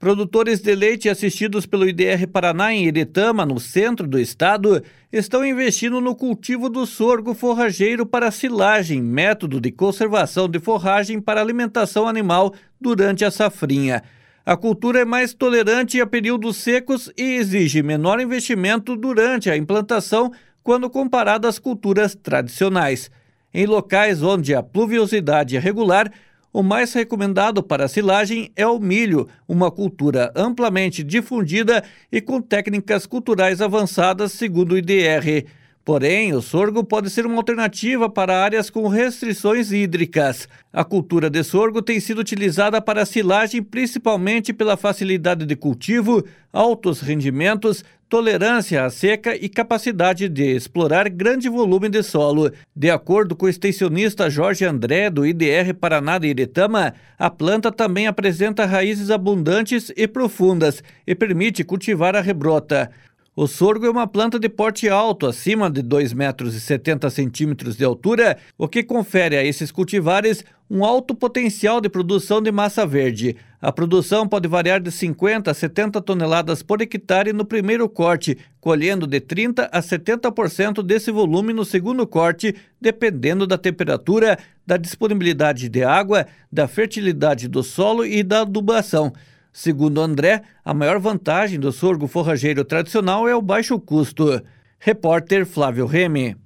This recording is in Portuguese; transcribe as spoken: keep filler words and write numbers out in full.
Produtores de leite assistidos pelo I D R Paraná em Iretama, no centro do estado, estão investindo no cultivo do sorgo forrageiro para silagem, método de conservação de forragem para alimentação animal durante a safrinha. A cultura é mais tolerante a períodos secos e exige menor investimento durante a implantação quando comparada às culturas tradicionais. Em locais onde a pluviosidade é regular, o mais recomendado para a silagem é o milho, uma cultura amplamente difundida e com técnicas culturais avançadas, segundo o I D R. Porém, o sorgo pode ser uma alternativa para áreas com restrições hídricas. A cultura de sorgo tem sido utilizada para a silagem principalmente pela facilidade de cultivo, altos rendimentos, tolerância à seca e capacidade de explorar grande volume de solo. De acordo com o extensionista Jorge André, do I D R Paraná de Iretama, a planta também apresenta raízes abundantes e profundas e permite cultivar a rebrota. O sorgo é uma planta de porte alto, acima de dois metros e setenta centímetros de altura, o que confere a esses cultivares um alto potencial de produção de massa verde. A produção pode variar de cinquenta a setenta toneladas por hectare no primeiro corte, colhendo de trinta a setenta por cento desse volume no segundo corte, dependendo da temperatura, da disponibilidade de água, da fertilidade do solo e da adubação. Segundo André, a maior vantagem do sorgo forrageiro tradicional é o baixo custo. Repórter Flávio Remy.